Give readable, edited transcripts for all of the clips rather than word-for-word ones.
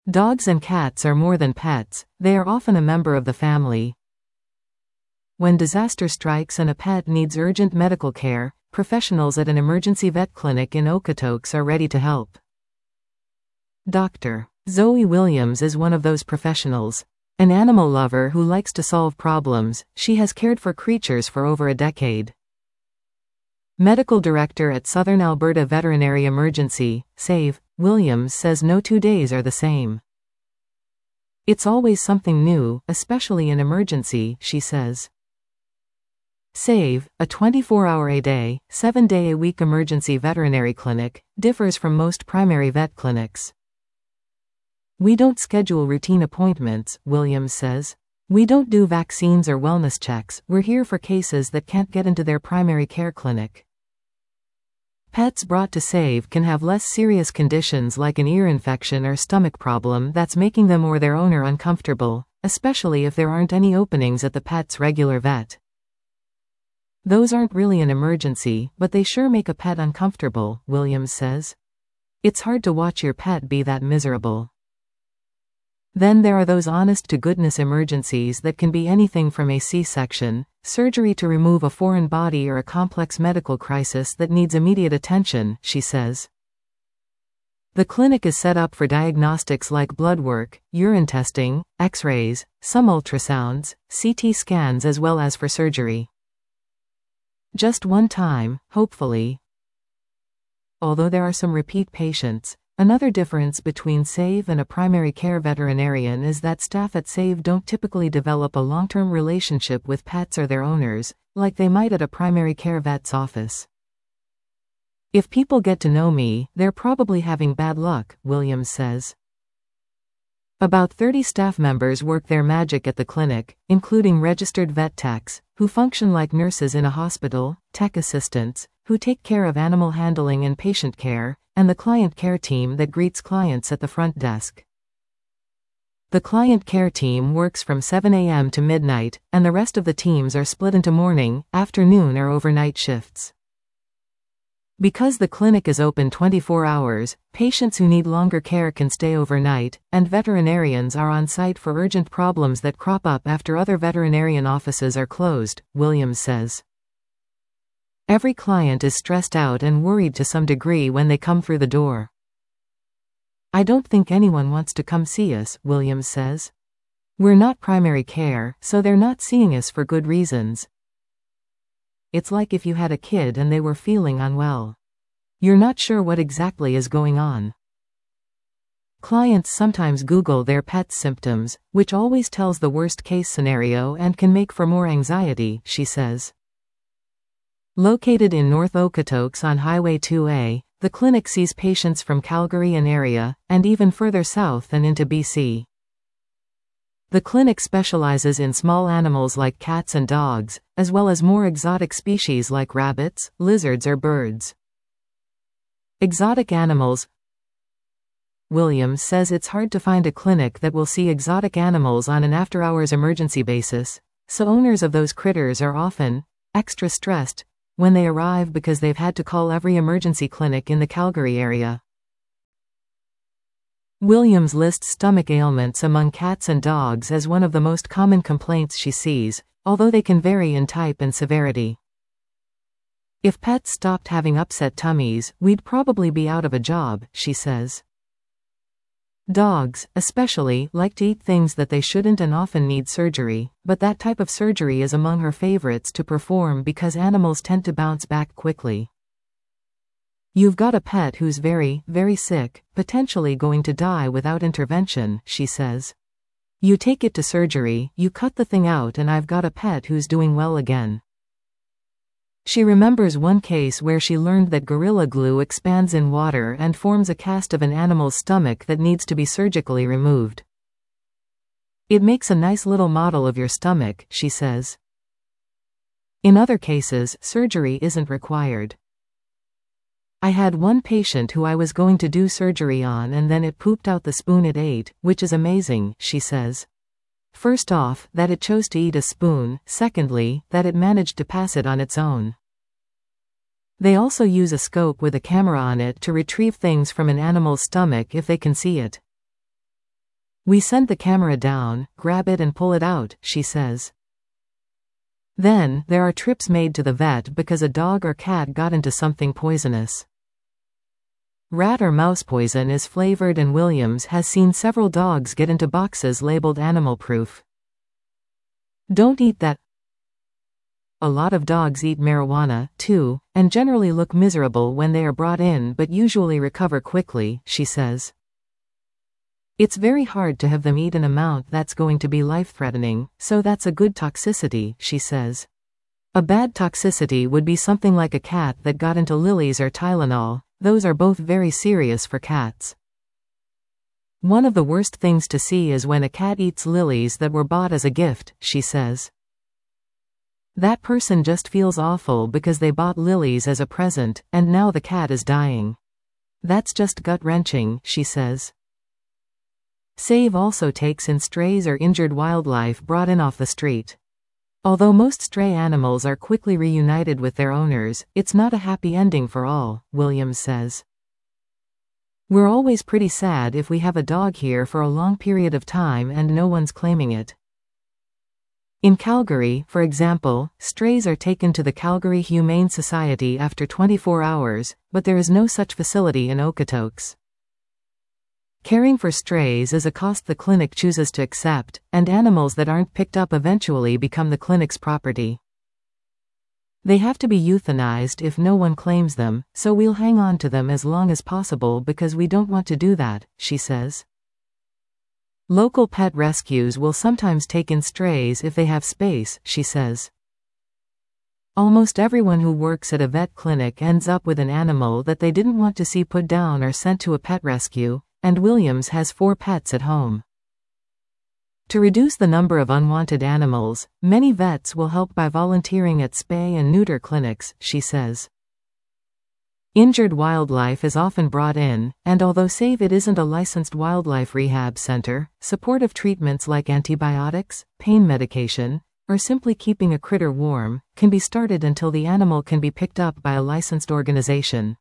Dogs and cats are more than pets, they are often a member of the family. When disaster strikes and a pet needs urgent medical care, professionals at an emergency vet clinic in Okotoks are ready to help. Dr. Zoe Williams is one of those professionals. An animal lover who likes to solve problems, she has cared for creatures for over a decade. Medical Director at Southern Alberta Veterinary Emergency, SAVE, Williams says no 2 days are the same. It's always something new, especially in emergency, she says. SAVE, a 24-hour-a-day, 7-day-a-week emergency veterinary clinic, differs from most primary vet clinics. We don't schedule routine appointments, Williams says. We don't do vaccines or wellness checks, we're here for cases that can't get into their primary care clinic. Pets brought to SAVE can have less serious conditions like an ear infection or stomach problem that's making them or their owner uncomfortable, especially if there aren't any openings at the pet's regular vet. Those aren't really an emergency, but they sure make a pet uncomfortable, Williams says. It's hard to watch your pet be that miserable. Then there are those honest-to-goodness emergencies that can be anything from a C-section, surgery to remove a foreign body, or a complex medical crisis that needs immediate attention, she says. The clinic is set up for diagnostics like blood work, urine testing, X-rays, some ultrasounds, CT scans, as well as for surgery. Just one time, hopefully. Although there are some repeat patients, another difference between SAVE and a primary care veterinarian is that staff at SAVE don't typically develop a long-term relationship with pets or their owners, like they might at a primary care vet's office. If people get to know me, they're probably having bad luck, Williams says. About 30 staff members work their magic at the clinic, including registered vet techs, who function like nurses in a hospital, tech assistants, who take care of animal handling and patient care, and the client care team that greets clients at the front desk. The client care team works from 7 a.m. to midnight, and the rest of the teams are split into morning, afternoon, or overnight shifts. Because the clinic is open 24 hours, patients who need longer care can stay overnight, and veterinarians are on site for urgent problems that crop up after other veterinarian offices are closed, Williams says. Every client is stressed out and worried to some degree when they come through the door. I don't think anyone wants to come see us, Williams says. We're not primary care, so they're not seeing us for good reasons. It's like if you had a kid and they were feeling unwell. You're not sure what exactly is going on. Clients sometimes Google their pet's symptoms, which always tells the worst-case scenario and can make for more anxiety, she says. Located in North Okotoks on Highway 2A, the clinic sees patients from Calgary and area, and even further south and into BC. The clinic specializes in small animals like cats and dogs, as well as more exotic species like rabbits, lizards, or birds. Exotic animals. Williams says it's hard to find a clinic that will see exotic animals on an after-hours emergency basis, so owners of those critters are often extra stressed when they arrive because they've had to call every emergency clinic in the Calgary area. Williams lists stomach ailments among cats and dogs as one of the most common complaints she sees, although they can vary in type and severity. If pets stopped having upset tummies, we'd probably be out of a job, she says. Dogs, especially, like to eat things that they shouldn't and often need surgery, but that type of surgery is among her favorites to perform because animals tend to bounce back quickly. You've got a pet who's very, very sick, potentially going to die without intervention, she says. You take it to surgery, you cut the thing out, and I've got a pet who's doing well again. She remembers one case where she learned that Gorilla Glue expands in water and forms a cast of an animal's stomach that needs to be surgically removed. It makes a nice little model of your stomach, she says. In other cases, surgery isn't required. I had one patient who I was going to do surgery on and then it pooped out the spoon it ate, which is amazing, she says. First off, that it chose to eat a spoon, secondly, that it managed to pass it on its own. They also use a scope with a camera on it to retrieve things from an animal's stomach if they can see it. We send the camera down, grab it and pull it out, she says. Then, there are trips made to the vet because a dog or cat got into something poisonous. Rat or mouse poison is flavored, and Williams has seen several dogs get into boxes labeled animal proof. Don't eat that. A lot of dogs eat marijuana, too, and generally look miserable when they are brought in but usually recover quickly, she says. It's very hard to have them eat an amount that's going to be life-threatening, so that's a good toxicity, she says. A bad toxicity would be something like a cat that got into lilies or Tylenol. Those are both very serious for cats. One of the worst things to see is when a cat eats lilies that were bought as a gift, she says. That person just feels awful because they bought lilies as a present, and now the cat is dying. That's just gut-wrenching, she says. Save also takes in strays or injured wildlife brought in off the street. Although most stray animals are quickly reunited with their owners, it's not a happy ending for all, Williams says. We're always pretty sad if we have a dog here for a long period of time and no one's claiming it. In Calgary, for example, strays are taken to the Calgary Humane Society after 24 hours, but there is no such facility in Okotoks. Caring for strays is a cost the clinic chooses to accept, and animals that aren't picked up eventually become the clinic's property. They have to be euthanized if no one claims them, so we'll hang on to them as long as possible because we don't want to do that, she says. Local pet rescues will sometimes take in strays if they have space, she says. Almost everyone who works at a vet clinic ends up with an animal that they didn't want to see put down or sent to a pet rescue, and Williams has 4 pets at home. To reduce the number of unwanted animals, many vets will help by volunteering at spay and neuter clinics, she says. Injured wildlife is often brought in, and although Save It isn't a licensed wildlife rehab center, supportive treatments like antibiotics, pain medication, or simply keeping a critter warm, can be started until the animal can be picked up by a licensed organization.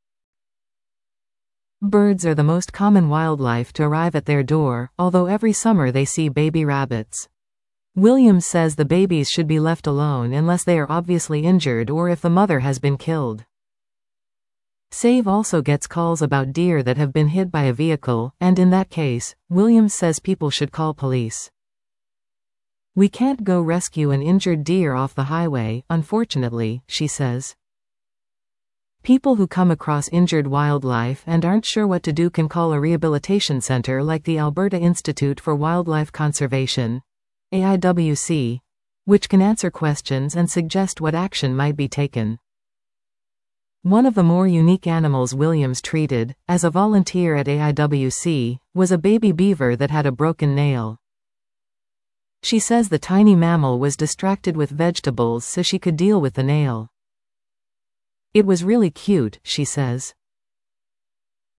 Birds are the most common wildlife to arrive at their door, although every summer they see baby rabbits. Williams says the babies should be left alone unless they are obviously injured or if the mother has been killed. Save also gets calls about deer that have been hit by a vehicle, and in that case, Williams says people should call police. We can't go rescue an injured deer off the highway, unfortunately, she says. People who come across injured wildlife and aren't sure what to do can call a rehabilitation center like the Alberta Institute for Wildlife Conservation, AIWC, which can answer questions and suggest what action might be taken. One of the more unique animals Williams treated, as a volunteer at AIWC, was a baby beaver that had a broken nail. She says the tiny mammal was distracted with vegetables so she could deal with the nail. It was really cute, she says.